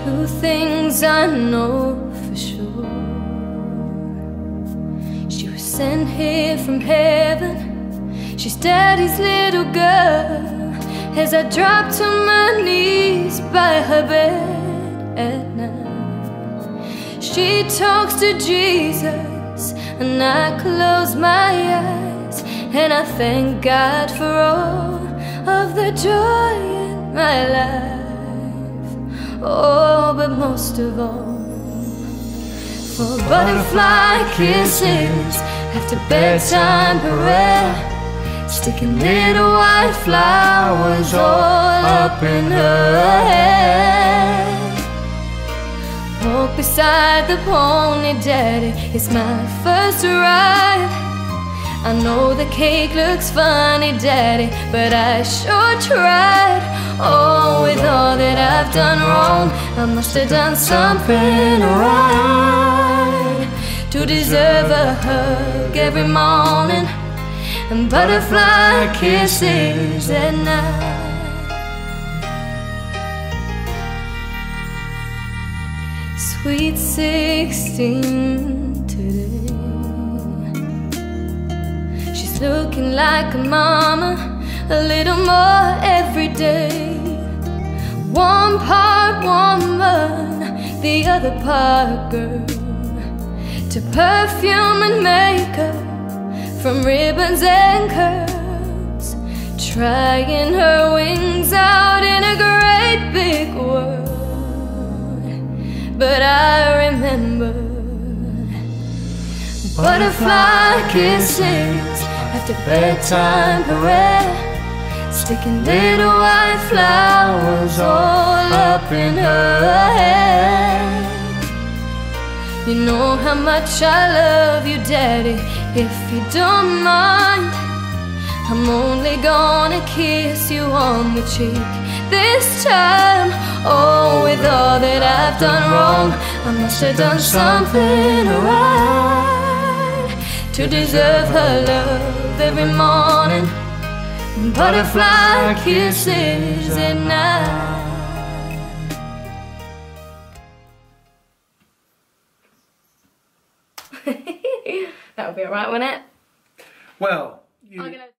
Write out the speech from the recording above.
Two things I know for sure. She was sent here from heaven. She's Daddy's little girl. As I drop to my knees by her bed at night, she talks to Jesus, and I close my eyes, and I thank God for all of the joy in my life. Oh, but most of all, for butterfly kisses after bedtime prayer, sticking little white flowers all up in her hair. Walk beside the pony, Daddy, it's my first ride. I know the cake looks funny, Daddy, but I sure tried. Oh, with all that I've done wrong, I must have done something right to deserve a hug every morning and butterfly kisses at night. Sweet 16 today, she's looking like a mama, a little more every day. One part woman, the other part girl, to perfume and makeup, from ribbons and curls, trying her wings out in a great big world. But I remember butterfly kisses after bedtime prayer, sticking little white flowers all up in her hair. You know how much I love you, Daddy, if you don't mind. I'm only gonna kiss you on the cheek this time. Oh, with all that I've done wrong, I must have done something right to deserve her love every morning, butterfly kisses at night. That would be alright, wouldn't it? Well, you...